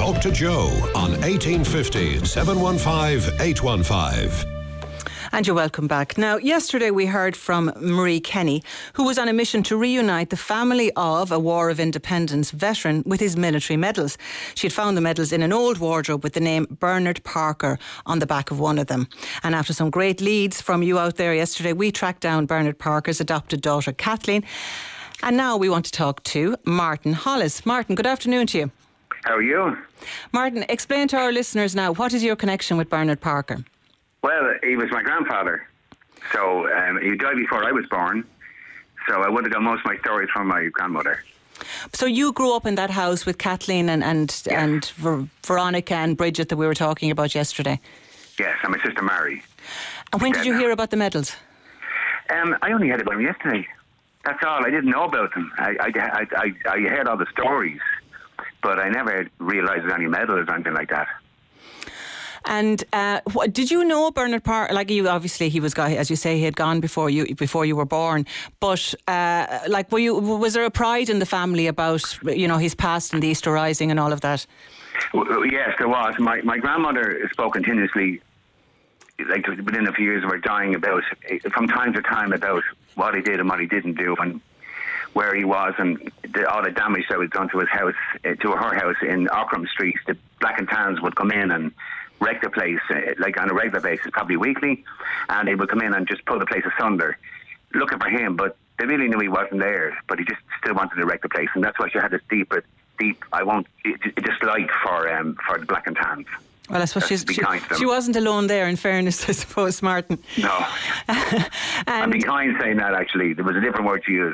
Talk to Joe on 1850 715 815. And you're welcome back. Now, yesterday we heard from Marie Kenny, who was on a mission to reunite the family of a War of Independence veteran with his military medals. She had found the medals in an old wardrobe with the name Bernard Parker on the back of one of them. And after some great leads from you out there yesterday, we tracked down Bernard Parker's adopted daughter, Kathleen. And now we want to talk to Martin Hollis. Martin, good afternoon to you. How are you? Martin, explain to our listeners now, what is your connection with Bernard Parker? Well, he was my grandfather. So he died before I was born. So I would have got most of my stories from my grandmother. So you grew up in that house with Kathleen and Veronica and Bridget that we were talking about yesterday? Yes, and my sister Mary. And when did you hear about the medals? I only heard about them yesterday. That's all. I didn't know about them. I heard all the stories, but I never realised there were any medals or anything like that. And did you know Bernard Parker? Like, you obviously, he was, as you say, he had gone before you were born. But was there a pride in the family about his past and the Easter Rising and all of that? Yes, there was. My grandmother spoke continuously, like within a few years of her dying, about from time to time about what he did and what he didn't do and where he was and all the damage that was done to his house, to her house in Ockram Street. The Black and Tans would come in and wreck the place, like on a regular basis, probably weekly, and they would come in and just pull the place asunder, looking for him, but they really knew he wasn't there, but he just still wanted to wreck the place, and that's why she had this deep dislike for the Black and Tans. Well, I suppose she wasn't alone there, in fairness, I suppose, Martin. No. I'm being kind saying that, actually. There was a different word to use.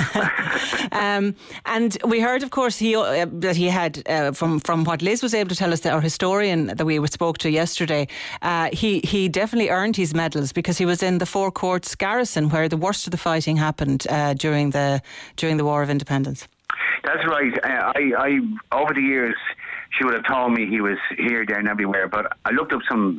And we heard, of course, that he had, from what Liz was able to tell us, our historian that we spoke to yesterday, he definitely earned his medals because he was in the Four Courts garrison where the worst of the fighting happened during the War of Independence. That's right. I over the years, she would have told me he was here, there and everywhere, but I looked up some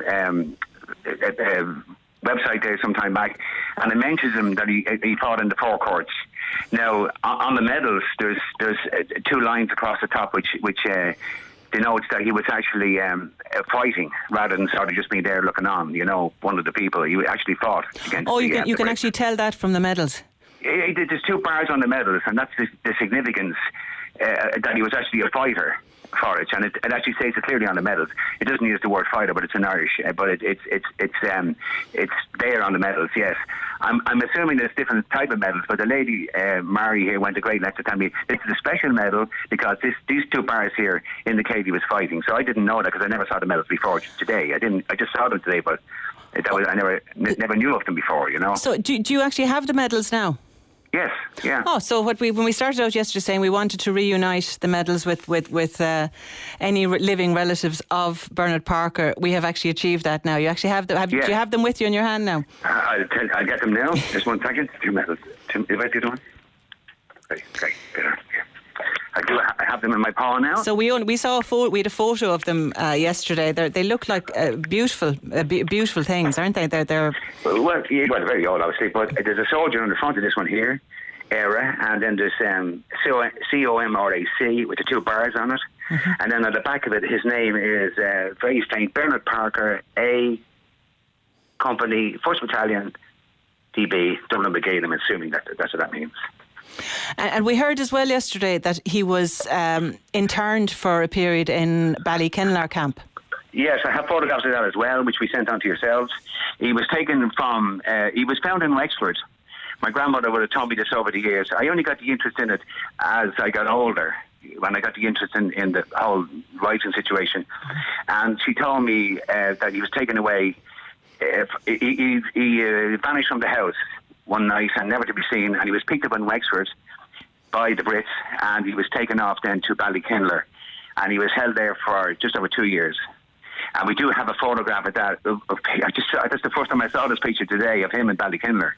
website there some time back, and it mentions him that he fought in the Four Courts. Now, on the medals, there's two lines across the top which denotes that he was actually fighting rather than sort of just being there looking on, one of the people. He actually fought against you can actually tell that from the medals? There's two bars on the medals, and that's the significance that he was actually a fighter for it, and it actually says it clearly on the medals. It doesn't use the word fighter, but it's in Irish. But it's there on the medals. Yes, I'm assuming there's different type of medals, but the lady Mary here went to great lengths to tell me this is a special medal because these two bars here indicate he was fighting. So I didn't know that because I never saw the medals before today. I just saw them today, but I never knew of them before. So do you actually have the medals now? Yes, yeah. Oh, so when we started out yesterday saying we wanted to reunite the medals with any living relatives of Bernard Parker, we have actually achieved that now. You actually have them. Do you have them with you in your hand now? I'll get them now. Just 1 second. Two medals. If I do one. Okay. Better. I have them in my paw now. So we saw we had a photo of them yesterday. They look like beautiful things, aren't they? They're well, very old, obviously. But there's a soldier on the front of this one here, ERA, and then there's COMRAC with the two bars on it, and then on the back of it, his name is very faint, Bernard Parker, A Company, 1st Battalion, DB, Dublin Brigade. I'm assuming that's what that means. And we heard as well yesterday that he was interned for a period in Ballykinlar camp. Yes, I have photographs of that as well, which we sent on to yourselves. He was taken from, he was found in Wexford. My grandmother would have told me this over the years. I only got the interest in it as I got older, when I got the interest in the whole writing situation. And she told me that he was taken away. He vanished from the house one night and never to be seen, and he was picked up in Wexford by the Brits, and he was taken off then to Ballykinlar, and he was held there for just over 2 years. And we do have a photograph of that. That's the first time I saw this picture today of him in Ballykinlar.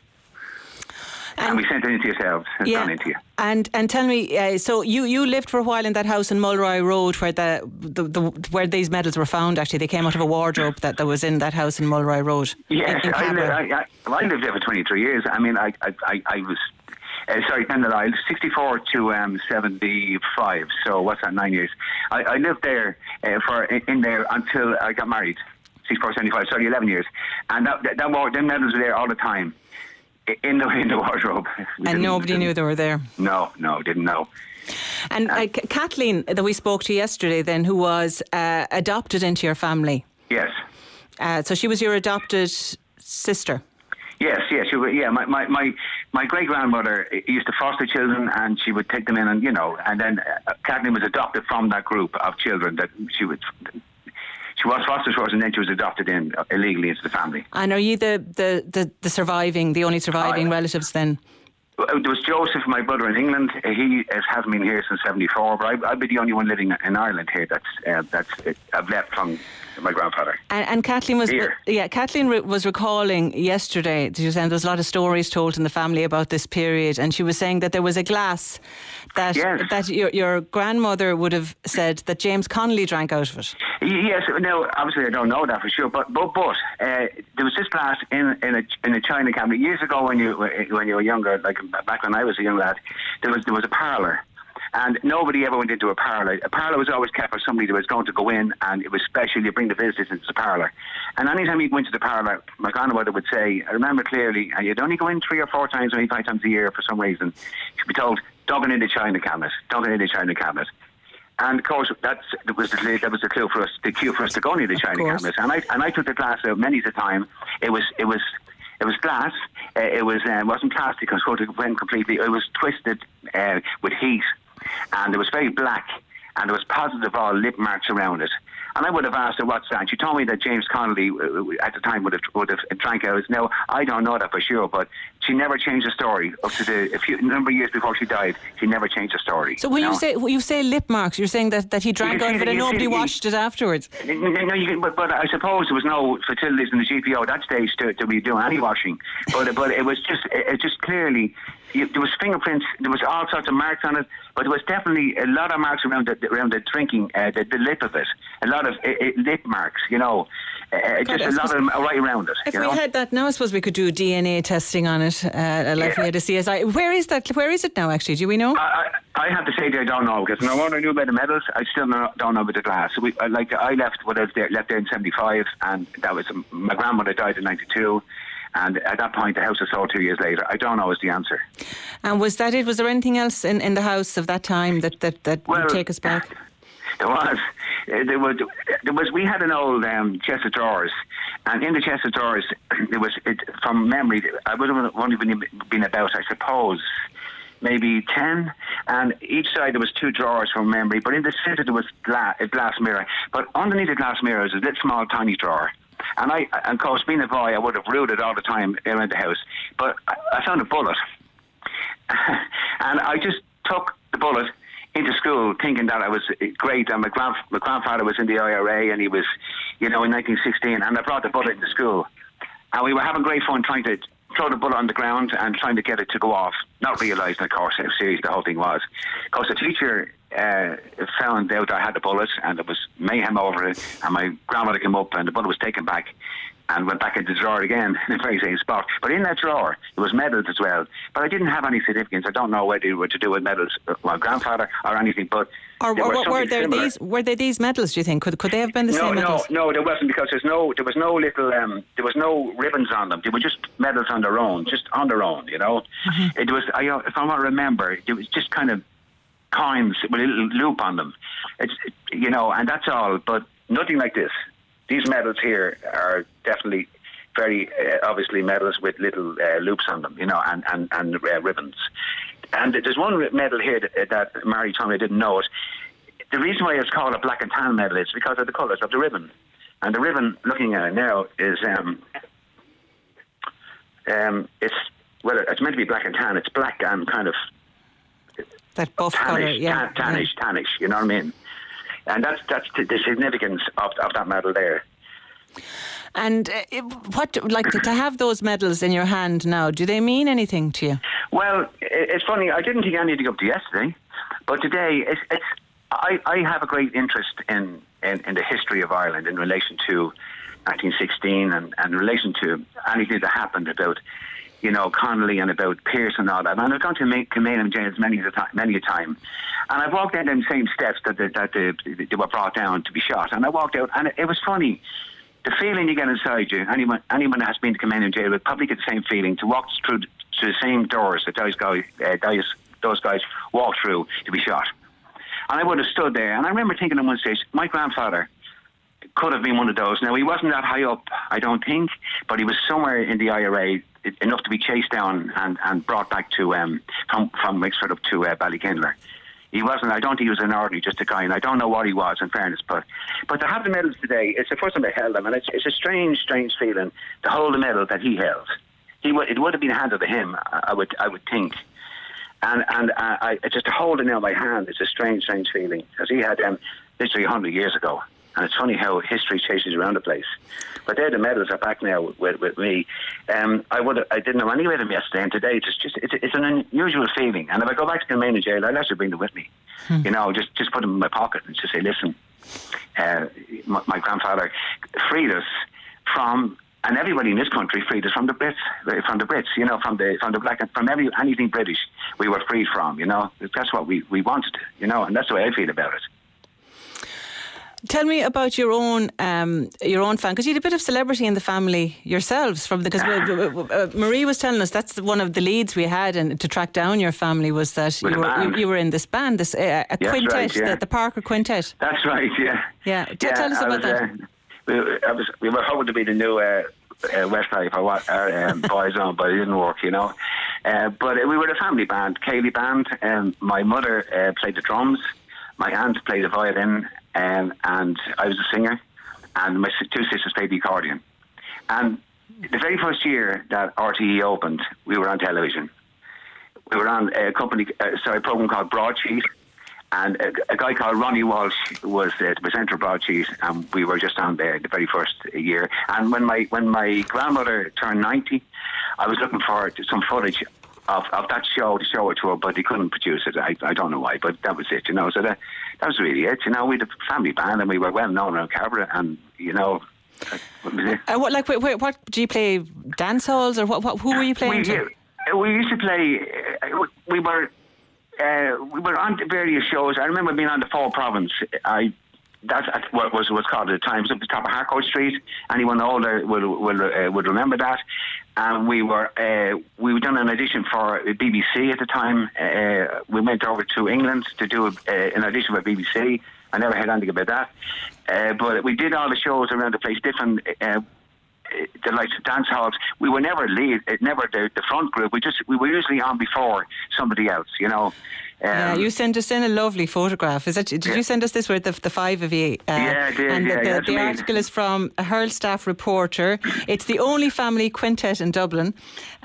And we sent it into yourselves. It's gone into you. And tell me, so you lived for a while in that house in Mulroy Road where where these medals were found. Actually, they came out of a wardrobe that was in that house in Mulroy Road. Yes, I lived there for 23 years. I mean, I was Sorry, Pendle 64 to 75. So what's that? 9 years. I lived there in there until I got married. 64, 75. Sorry, 11 years. And them medals were there all the time in the wardrobe. And nobody knew they were there. No, didn't know. And Kathleen, that we spoke to yesterday, then, who was adopted into your family. Yes. So she was your adopted sister. Yes. My great grandmother used to foster children, and she would take them in, and then Kathleen was adopted from that group of children that she was foster for us, and then she was adopted in illegally into the family. And are you the only surviving relatives then? There was Joseph, my brother in England. He hasn't been here since 74, but I'd be the only one living in Ireland here that's I've left from my grandfather. And Kathleen was here. Kathleen was recalling yesterday. She was saying there was a lot of stories told in the family about this period, and she was saying that there was a glass that your grandmother would have said that James Connolly drank out of it. Yes, no, obviously I don't know that for sure, but there was this glass in a china cabinet years ago when you were younger, like back when I was a young lad. There was a parlour, and nobody ever went into a parlour. A parlour was always kept for somebody that was going to go in, and it was special. You bring the visitors into the parlour, and anytime you go into the parlour, my grandmother would say, I remember clearly, and you'd only go in 3 or 4 times, maybe 5 times a year for some reason. She'd be told, "Don't go in the china cabinet. Don't go in the china cabinet." And of course, that was the cue for us to go near the china cabinet. And I took the glass out many a time. It was glass. It wasn't plastic. Because it went completely. It was twisted with heat, and it was very black. And there was positive all lip marks around it. And I would have asked her what's that. She told me that James Connolly at the time would have drank out. Now I don't know that for sure, but she never changed the story up to a number of years before she died. She never changed the story. So when you say lip marks, you're saying that he drank out of it and nobody washed it afterwards. No, but I suppose there was no facilities in the GPO at that stage to be doing any washing. But it was just clearly. There was fingerprints. There was all sorts of marks on it, but there was definitely a lot of marks around the drinking, the lip of it. A lot of lip marks, just a lot of them right around it. If we had that now, I suppose we could do DNA testing on it, like we had a CSI. Where is that? Where is it now? Actually, do we know? I have to say that I don't know, because no one knew about the medals. I still don't know about the glass. So I left when I was there, left there in 75, and that was my grandmother died in 92. And at that point, the house was sold 2 years later. I don't know is the answer. And was that it? Was there anything else in the house of that time that would take us back? There was. We had an old chest of drawers, and in the chest of drawers, from memory, I would have only been about, I suppose, maybe 10, and each side there was 2 drawers from memory, but in the centre there was a glass mirror. But underneath the glass mirror was a little small, tiny drawer. And of course, being a boy, I would have ruled it all the time around the house. But I found a bullet. And I just took the bullet into school thinking that I was great. And my grandfather was in the IRA, and he was, in 1916. And I brought the bullet into school. And we were having great fun trying to throw the bullet on the ground and trying to get it to go off, not realising, of course, how serious the whole thing was. Because the teacher found out I had the bullet, and there was mayhem over it, and my grandmother came up and the bullet was taken back and went back into the drawer again in the very same spot. But in that drawer there was medals as well, but I didn't have any significance. I don't know whether they were to do with medals of my grandfather or anything, but were there these medals, do you think? Could they have been the same medals? No, there wasn't, because there was no ribbons on them. They were just medals on their own, Mm-hmm. It was, if I remember, it was just kind of coins with a little loop on them. And that's all, but nothing like this. These medals here are definitely very obviously medals with little loops on them, and ribbons. And there's one medal here that Mary told me I didn't know it. The reason why it's called a black and tan medal is because of the colours of the ribbon. And the ribbon, looking at it now, is it's meant to be black and tan. It's black and kind of that buff colour, yeah. Tannish, you know what I mean? And that's the significance of that medal there. And to have those medals in your hand now, do they mean anything to you? Well, it's funny. I didn't think I needed to go up to yesterday, but today I have a great interest in the history of Ireland in relation to 1916 and in relation to anything that happened about you know, Connolly and about Pearce and all that. And I've gone to Kilmainham jails many a time. And I've walked down them same steps that they were brought down to be shot. And I walked out, and it was funny. The feeling you get inside you, anyone that has been to Kilmainham jail would probably get the same feeling to walk through the same doors that those guys walked through to be shot. And I would have stood there, and I remember thinking at one stage, my grandfather could have been one of those. Now, he wasn't that high up, I don't think, but he was somewhere in the IRA, enough to be chased down and brought back to from Wexford up to Ballykindler. He wasn't, I don't think he was an ordinary, just a guy, and I don't know what he was, in fairness, but to have the medals today, it's the first time I held them, and it's a strange feeling to hold the medal that he held. It would have been handed to him, I would think. And I just to hold it now in my hand, it's a strange feeling, because he had them literally 100 years ago. And it's funny how history chases around the place. But there, the medals are back now with me. I didn't know any of them yesterday, and today it's an unusual feeling. And if I go back to Kilmainham jail, I'll actually bring them with me. You know, just put them in my pocket and just say, listen, my grandfather freed us from, and everybody in this country freed us from the Brits, you know, from the black, from anything British we were freed from, you know. That's what we wanted, you know, and that's the way I feel about it. Tell me about your own fan, because you had a bit of celebrity in the family yourselves. Because Marie was telling us that's one of the leads we had, and to track down your family was that you were in this band, this quintet, right, yeah. the Parker Quintet. That's right, yeah. Yeah, tell us about that. We were hoping to be the new Westlife or what Boys On, but it didn't work, you know. But we were the family band, Cayley band. My mother played the drums, my aunt played the violin. And I was a singer, and my two sisters played the accordion. And the very first year that RTE opened, we were on television. We were on a program called Broadsheet, and a guy called Ronnie Walsh was the presenter of Broadsheet, and we were just on there the very first year. And when my grandmother turned 90, I was looking for some footage of that show to show it to her, but they couldn't produce it. I don't know why, but that was it, you know. So that was really it, you know. We had a family band, and we were well known around Cabra, and you know. What do you play? Dance halls, or what? Who were you playing to? We used to play. We were on various shows. I remember being on the Fall Province. That's what was called at the time. It was up the top of Harcourt Street. Anyone older would remember that. And we were done an audition for BBC at the time. We went over to England to do an audition for BBC. I never heard anything about that. But we did all the shows around the place, different the likes of dance halls. We were never the front group. We were usually on before somebody else, you know. You sent us in a lovely photograph. Did you send us this with the five of you? Yeah, I did. And the article is from a Hurl staff reporter. It's the only family quintet in Dublin.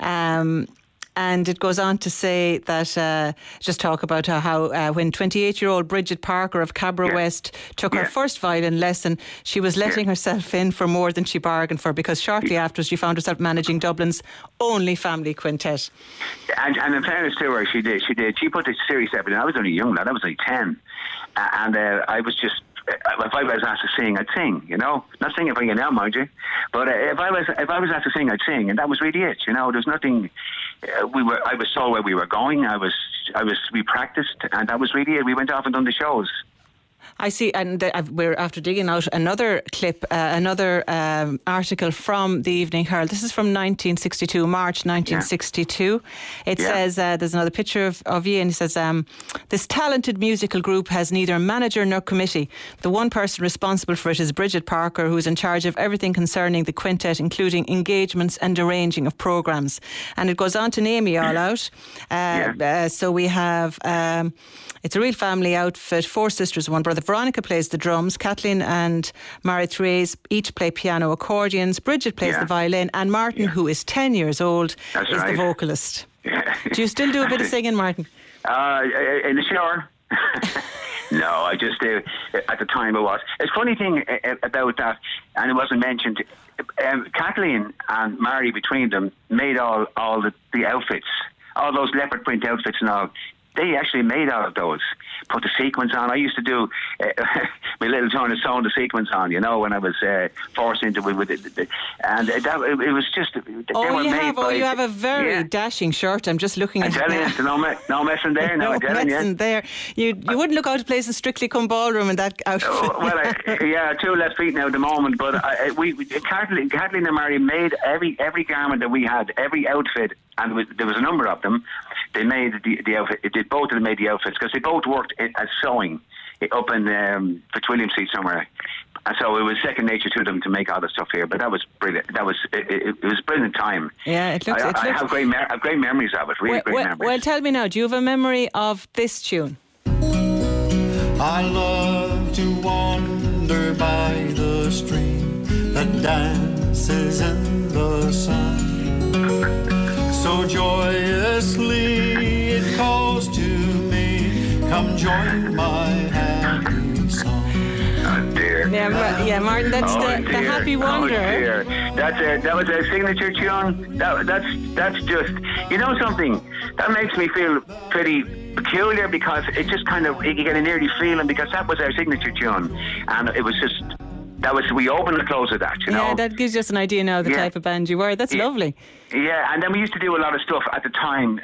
And it goes on to say that, just talk about how when 28-year-old Bridget Parker of Cabra West took her first violin lesson, she was letting herself in for more than she bargained for, because shortly after she found herself managing Dublin's only family quintet. And in fairness to her, she did. She put the serious effort in. I was only young lad. I was only 10. And I was just... If I was asked to sing, I'd sing, you know. Not singing for you now, mind you. But if I was asked to sing, I'd sing, and that was really it, you know. There's nothing... I was told where we were going. We practiced, and that was really it. We went off and done the shows. I see, and we're after digging out another clip, another article from the Evening Herald. This is from 1962, March 1962. It says, there's another picture of you, and it says, this talented musical group has neither manager nor committee. The one person responsible for it is Bridget Parker, who is in charge of everything concerning the quintet, including engagements and arranging of programmes. And it goes on to name you all out. So we have... it's a real family outfit, 4 sisters, 1 brother. Veronica plays the drums. Kathleen and Mary Therese each play piano, accordions. Bridget plays the violin. And Martin, who is 10 years old, is the vocalist. Do you still do a bit of singing, Martin? In the shower? No, I just do. At the time it was. It's a funny thing about that, and it wasn't mentioned. Kathleen and Mary, between them, made all the outfits, all those leopard print outfits and all. they actually made out of those. Put the sequins on. I used to do my little turn of sewing the sequins on, you know, when I was forced into it with it. And it was just... You have a very dashing shirt. I'm just looking at it. I'm telling you, no messing there now. No messing there. You wouldn't look out of place in Strictly Come Ballroom in that outfit. Two left feet now at the moment, but Kathleen and Mary made every garment that we had, every outfit, and there was a number of them. They made the outfit. Both of them made the outfits because they both worked as sewing up in Fitzwilliam Street somewhere, and so it was second nature to them to make all the stuff here. But that was brilliant. It was a brilliant time. Yeah, it looks. I have great memories of it. Really great memories. Well, tell me now. Do you have a memory of this tune? I love to wander by the stream that dances in the sun. So joyously it calls to me, come join my happy song. Oh dear. Yeah, Martin, that's the Happy Wanderer. That was a signature tune. That's just, you know something, that makes me feel pretty peculiar because it just kind of, you get an eerie feeling because that was our signature tune, and it was just, we opened and closed with that, you know. Yeah, that gives us an idea now of the type of band you were. That's lovely. Yeah, and then we used to do a lot of stuff at the time.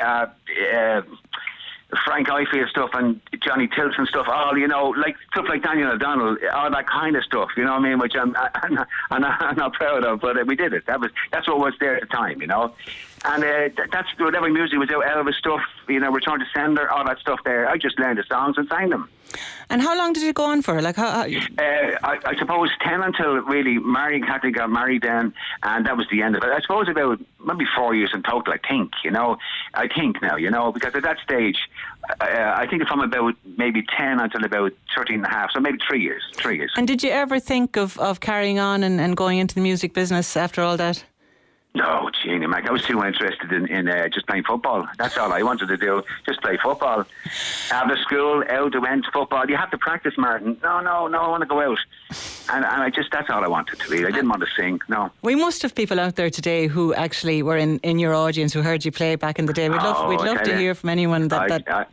Frank Ifield stuff and Johnny Tilson stuff, all, you know, like stuff like Daniel O'Donnell, all that kind of stuff, you know what I mean, which I'm not proud of, but we did it. That's what was there at the time, you know. And that's whatever music was out, Elvis stuff, you know, Return to Sender, all that stuff there. I just learned the songs and sang them. And how long did it go on for? Like how I suppose 10 until really Mary and Kathy got married then, and that was the end of it. I suppose about maybe 4 years in total, I think, you know. I think now, you know, because at that stage, I think from about maybe 10 until about 13 and a half, so maybe 3 years. And did you ever think of carrying on and going into the music business after all that? No, Jeannie Mac, I was too interested in just playing football. That's all I wanted to do, just play football. After school, out I went football. You have to practice, Martin. No, I want to go out. And that's all I wanted to be. I didn't want to sing, no. We must have people out there today who actually were in your audience who heard you play back in the day. We'd love to hear from anyone that...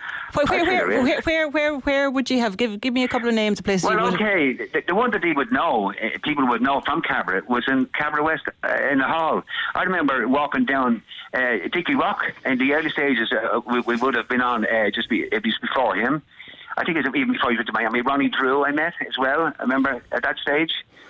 Where would you have? Give me a couple of names of places. Well, okay, the one that people would know from Cabaret was in Cabaret West in the hall. I remember walking down Dickie Rock in the early stages. We would have been on just before him. I think it was even before he went to Miami. Ronnie Drew I met as well. I remember at that stage.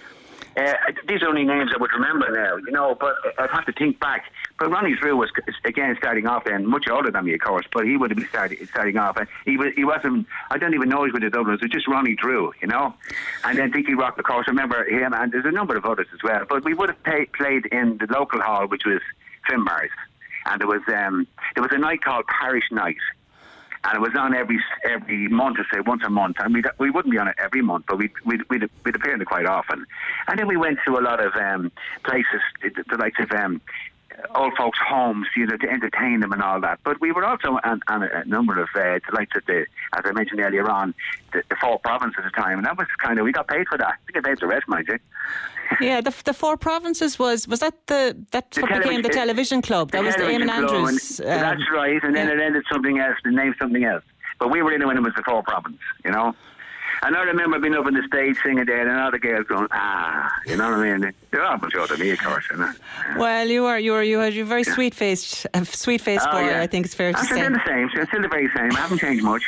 These are only names I would remember now, you know, but I'd have to think back. But Ronnie Drew was, again, starting off then, much older than me, of course, but he would have been starting off. And he wasn't, I don't even know he was with the Dubliners, it was just Ronnie Drew, you know. And then Dickie Rock, of course, I remember him, and there's a number of others as well. But we would have played in the local hall, which was Finbar's. And there was a night called Parish Night. And it was on every month, say once a month, and we wouldn't be on it every month, but we'd appear in it quite often. And then we went to a lot of places, the likes of old folks' homes, you know, to entertain them and all that. But we were also on a number of the likes of as I mentioned earlier on, the Four Provinces at the time, and that was kind of, we got paid for that. We got paid the rest, mind you. Yeah, the Four Provinces was that what became the television club? That was the Eamon Andrews. That's right, and then it ended something else, the name something else. But we were in it when it was the Four Provinces, you know. And I remember being up on the stage singing there, and all the girls going, you know what I mean? They're all much older than me, of course, you know. Well, you had your very sweet-faced boy. Yeah. I think it's fair to say. I'm still the same. I'm still the very same. I haven't changed much.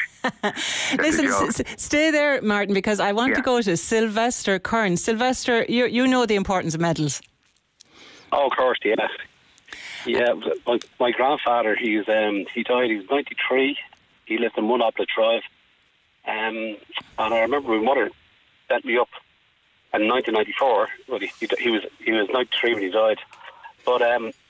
Listen, stay there, Martin, because I want to go to Sylvester Kern. Sylvester, you know the importance of medals. Oh, of course, yes. Yeah, my grandfather, he died. He was 93. He lived in Monoplet Drive. And I remember my mother set me up in 1994. Well, he was 93 when he died. But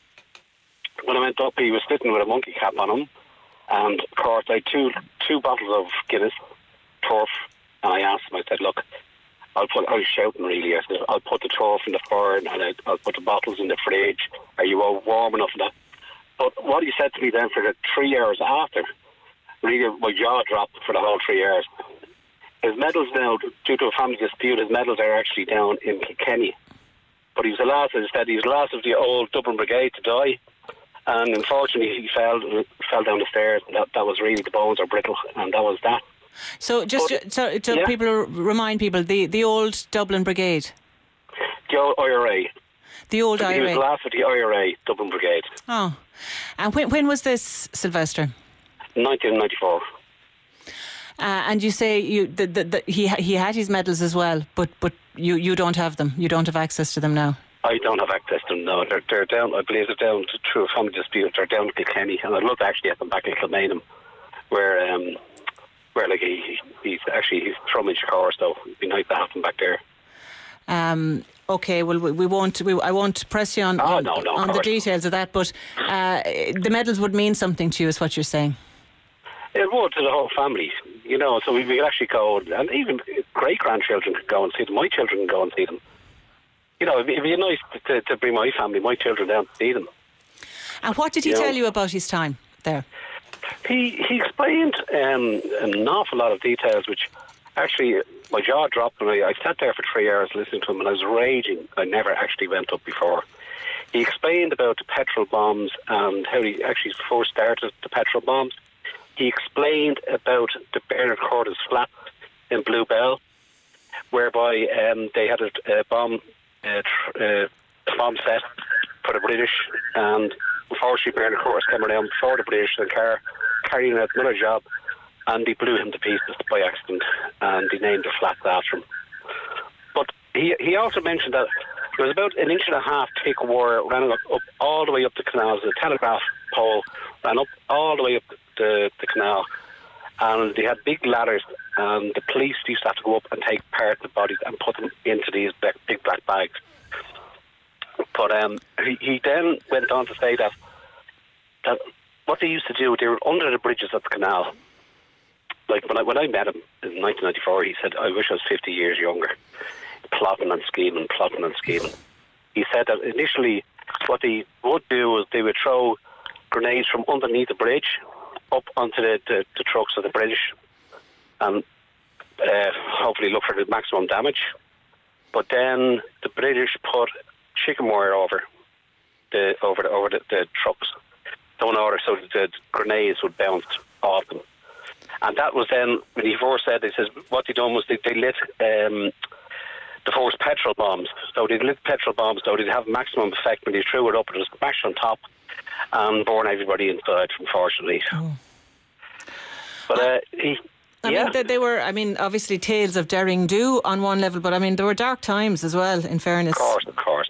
when I went up, he was sitting with a monkey cap on him. And of course, I had two bottles of Guinness, turf, and I asked him. I said, "Look, I was shouting really. I said, I'll put the turf in the fern and I'll put the bottles in the fridge. Are you all warm enough for that?" But what he said to me then for the 3 hours after, really, my jaw dropped for the whole 3 hours. His medals now, due to a family dispute, his medals are actually down in Kilkenny. But he was the last, as I said, he was the last of the old Dublin Brigade to die. And unfortunately, he fell down the stairs. That was really, the bones are brittle, and that was that. So Yeah. people remind people, the old Dublin Brigade, The old IRA. the old He was IRA. the last of the IRA Dublin Brigade. Oh, and when was this, Sylvester? 1994. And you say he had his medals as well, but you don't have them. You don't have access to them now. I don't have access to them now. They're down. I believe they're down through a family dispute. They're down to Kilkenny, and I'd love to actually get them back in Kilmainham, where like he's from Inchicore, so it'd be nice to have them back there. Okay, well, we won't. I won't press you on the details of that. But the medals would mean something to you, is what you're saying. It would to the whole family, you know. So we could actually go, and even great grandchildren could go and see them. My children can go and see them. You know, it'd be nice to bring my family, my children down to see them. And what did he tell you about his time there? He explained an awful lot of details, which actually my jaw dropped, and I sat there for 3 hours listening to him, and I was raging. I never actually went up before. He explained about the petrol bombs and how he actually first started the petrol bombs. He explained about the Bernard Cordes flat in Bluebell, whereby they had a bomb set for the British, and unfortunately Bernard Cordes came around before the British in a car carrying out another job, and he blew him to pieces by accident, and he named the flat after him. But he also mentioned that there was about 1.5 inch thick wire ran up all the way up the canals. The telegraph pole ran up all the way up the canal, and they had big ladders, and the police used to have to go up and take part of the bodies and put them into these big black bags. But he then went on to say that what they used to do, they were under the bridges of the canal. Like when I met him in 1994, he said, "I wish I was 50 years younger." Plotting and scheming. He said that initially what they would do was they would throw grenades from underneath the bridge up onto the trucks of the British, and hopefully look for the maximum damage. But then the British put chicken wire over the trucks, so in order so that the grenades would bounce off them. And that was then when he first said, he says what they done was they lit the first petrol bombs. So they lit petrol bombs, so they'd have maximum effect when they threw it up. It was smashed on top and burn everybody inside, unfortunately. Oh. But I mean, they were, obviously tales of derring do on one level, but there were dark times as well, in fairness. Of course.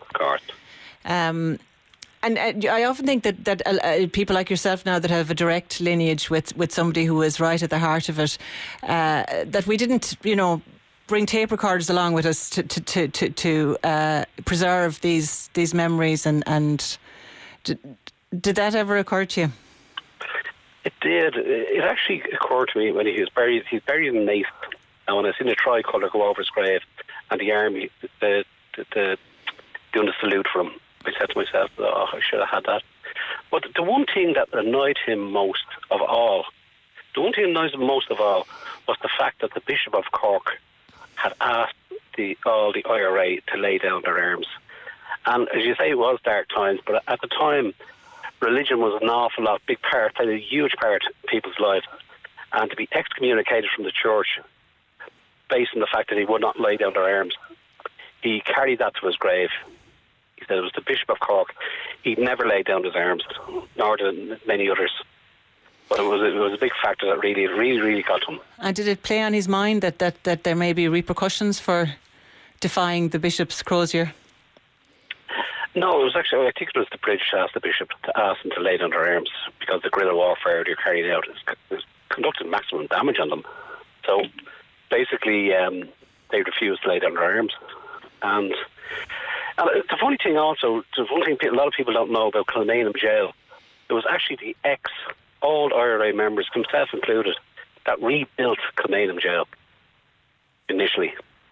And I often think that people like yourself now that have a direct lineage with somebody who is right at the heart of it, that we didn't, bring tape recorders along with us to preserve these memories, and did that ever occur to you? It did. It actually occurred to me when he was buried. He's buried in Naas, and when I seen the tricolour go over his grave and the army doing the salute for him, I said to myself, "Oh, I should have had that." But the one thing that annoyed him most of all was the fact that the Bishop of Cork had asked all the IRA to lay down their arms. And as you say, it was dark times, but at the time, religion was an awful lot, played a huge part in people's lives. And to be excommunicated from the church based on the fact that he would not lay down their arms, he carried that to his grave. He said it was the Bishop of Cork. He'd never laid down his arms, nor did many others. But it was a big factor that really got to him. And did it play on his mind that there may be repercussions for defying the Bishop's crozier? No, it was actually, I think it was the British asked the Bishop to ask them to lay down their arms because the guerrilla warfare they're carrying out is conducting maximum damage on them. So basically, they refused to lay down their arms. And the funny thing also, a lot of people don't know about Kilmainham Jail, it was actually the old IRA members, himself included, that rebuilt Kilmainham Jail initially.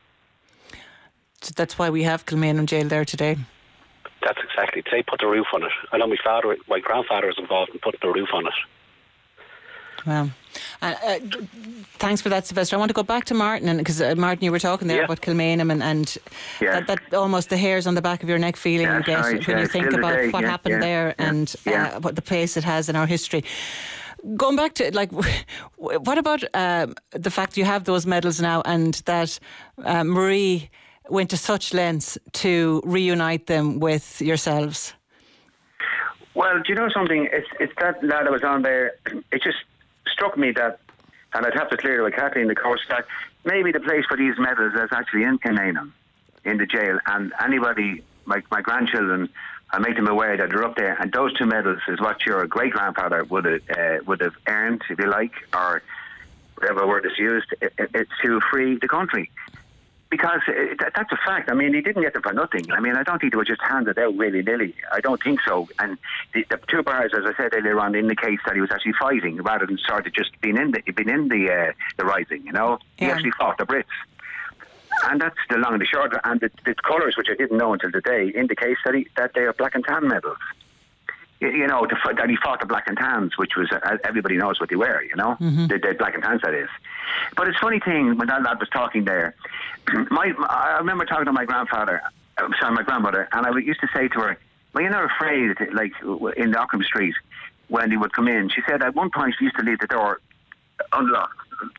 So that's why we have Kilmainham Jail there today. That's exactly. They put the roof on it. I know my grandfather was involved in putting the roof on it. Wow. Thanks for that, Sylvester. I want to go back to Martin, because Martin, you were talking there about Kilmainham and that almost the hairs on the back of your neck feeling you get when you think about what happened there and what the place it has in our history. Going back to, like, what about the fact you have those medals now and that Marie went to such lengths to reunite them with yourselves? Well, do you know something? It's that lad that was on there. It just struck me that, and I'd have to clear it with Kathleen, of course, that maybe the place for these medals is actually in Kilmainham, in the jail, and anybody, my grandchildren, I make them aware that they're up there, and those 2 medals is what your great-grandfather would have earned, if you like, or whatever word is used, to free the country. Because that's a fact. I mean, he didn't get them for nothing. I mean, I don't think they were just handed out willy-nilly. I don't think so. And the 2 bars, as I said earlier on, indicates that he was actually fighting rather than sort of just being in the rising, you know. He actually fought the Brits. And that's the long and the short. And the colours, which I didn't know until today, indicates that they are black and tan medals. You know, that he fought the black and tans, which was, everybody knows what they were, you know, the black and tans, that is. But it's a funny thing, when that lad was talking there, I remember talking to my grandmother, and I used to say to her, well, you're not afraid, like, in the Ockham Street, when they would come in. She said at one point she used to leave the door unlocked.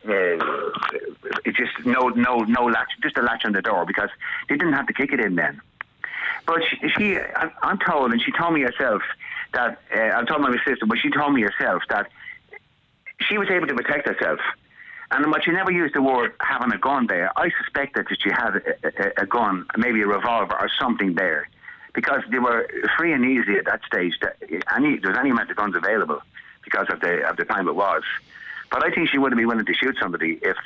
It's just no latch, just a latch on the door, because they didn't have to kick it in then. But I'm told, and she told me herself, that I told my sister, but she told me herself that she was able to protect herself. And but she never used the word having a gun there. I suspected that she had a gun, maybe a revolver or something there, because they were free and easy at that stage. There was any amount of guns available because of the time it was. But I think she wouldn't be willing to shoot somebody if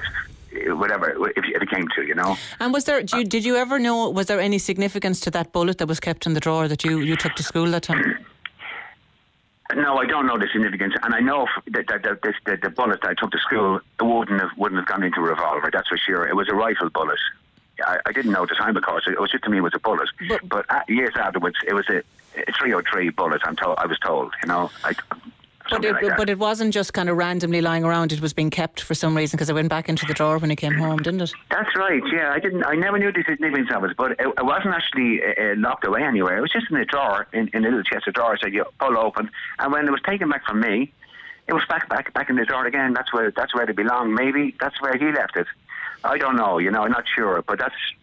it came to, you know. And was there? Did you ever know? Was there any significance to that bullet that was kept in the drawer that you took to school that time? No, I don't know the significance, and I know that the bullet that I took to school wouldn't have gone into a revolver. That's for sure. It was a rifle bullet. I didn't know at the time, of course. It was just, to me, it was a bullet. But years afterwards, it was a 303 bullet. I was told, you know. But it wasn't just kind of randomly lying around. It was being kept for some reason, because it went back into the drawer when he came home, didn't it? That's right. Yeah, I never knew the significance of it, but it wasn't actually locked away anywhere. It was just in the drawer, in a little chest of drawers that you pull open. And when it was taken back from me, it was back in the drawer again. That's where it belonged. Maybe that's where he left it. I don't know. You know, I'm not sure. But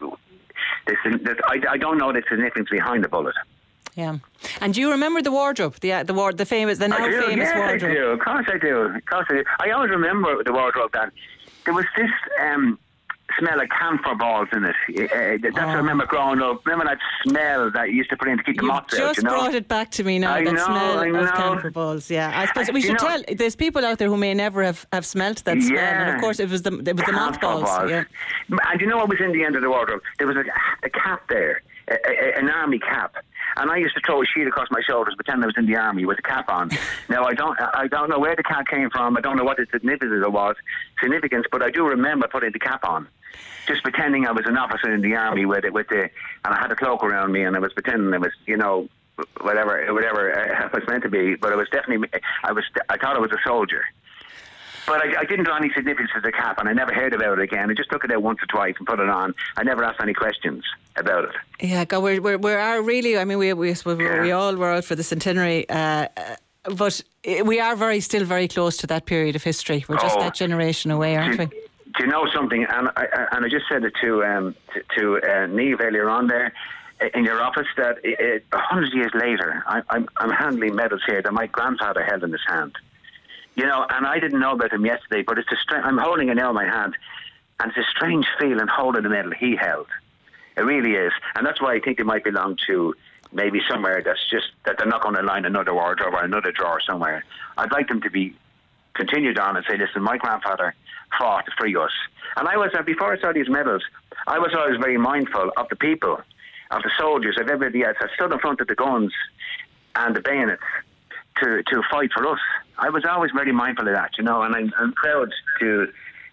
I don't know the significance behind the bullet. Yeah. And do you remember the wardrobe? The now famous wardrobe? I do. Of course I do. I always remember the wardrobe, that there was this smell of camphor balls in it. That's what I remember growing up. Remember that smell that you used to put in to keep the moths out, you know? Just brought it back to me now, smell of camphor balls. Yeah, I suppose we should tell, there's people out there who may never have smelt that smell, and of course it was the mothballs. Yeah. And you know what was in the end of the wardrobe? There was a cap there, an army cap. And I used to throw a sheet across my shoulders, pretend I was in the army with a cap on. Now I don't know where the cap came from. I don't know what the significance, but I do remember putting the cap on, just pretending I was an officer in the army and I had a cloak around me, and I was pretending I was, you know, whatever it was meant to be. But it was definitely I thought I was a soldier. But I didn't draw any significance to the cap, and I never heard about it again. I just took it out once or twice and put it on. I never asked any questions about it. Yeah, God, we really. I mean, we all were out for the centenary, but we are still very close to that period of history. We're just that generation away, aren't we? Do you know something? And I just said it to Niamh earlier on there in your office, that 100 years later, I'm handling medals here that my grandfather held in his hand. You know, and I didn't know about him yesterday, but I'm holding it now in my hand, and it's a strange feeling holding the medal he held. It really is. And that's why I think they might belong to maybe somewhere that they're not going to line another wardrobe or another drawer somewhere. I'd like them to be continued on and say, listen, my grandfather fought to free us. And before I saw these medals, I was always very mindful of the people, of the soldiers, of everybody else. I stood in front of the guns and the bayonets to fight for us. I was always very mindful of that, you know, and I'm proud to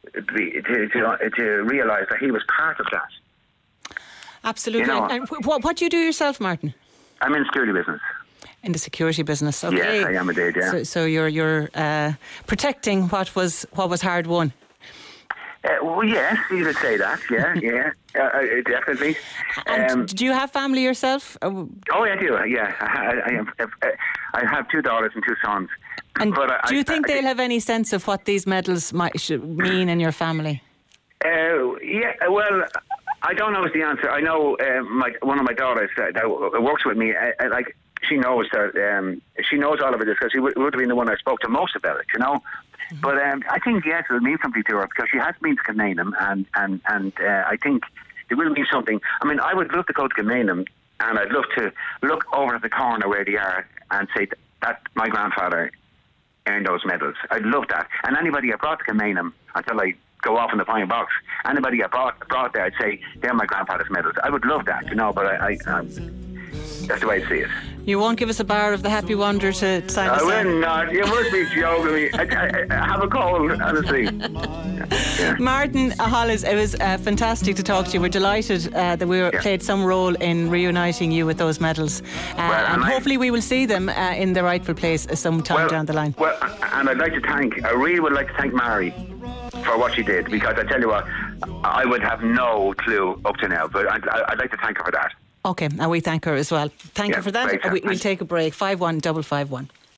realise that he was part of that. Absolutely. You know, and what do you do yourself, Martin? I'm in security business. In the security business, okay. Yes, I am indeed, yeah. So you're protecting what was hard won. Well, yes, you could say that, yeah, definitely. And do you have family yourself? Oh, I do, yeah. I have 2 daughters and 2 sons. And but do you think they'll have any sense of what these medals should mean in your family? Yeah, well, I don't know is the answer. I know one of my daughters that works with me, like, she knows that she knows all of it because she would have been the one I spoke to most about it, you know. Mm-hmm. But I think yes, it'll mean something to her because she has been to Kilmainham, and I think it will mean something. I mean, I would love to go to Kilmainham, and I'd love to look over at the corner where they are and say that my grandfather earned those medals. I'd love that. And anybody I brought to Kilmainham until I go off in the pine box, anybody I brought there, I'd say they're my grandfather's medals. I would love that, you know. But I that's the way I see it. You won't give us a bar of the Happy Wonder to sign us I will not. You must be joking me. I have a cold, honestly. Yeah. Martin Hollis, it was fantastic to talk to you. We're delighted that we played some role in reuniting you with those medals. And hopefully we will see them in the rightful place sometime down the line. Well, and I really would like to thank Mary for what she did, because I tell you what, I would have no clue up to now, but I'd like to thank her for that. Okay, and we thank her as well. Thank you for that. We'll take a break. 51551.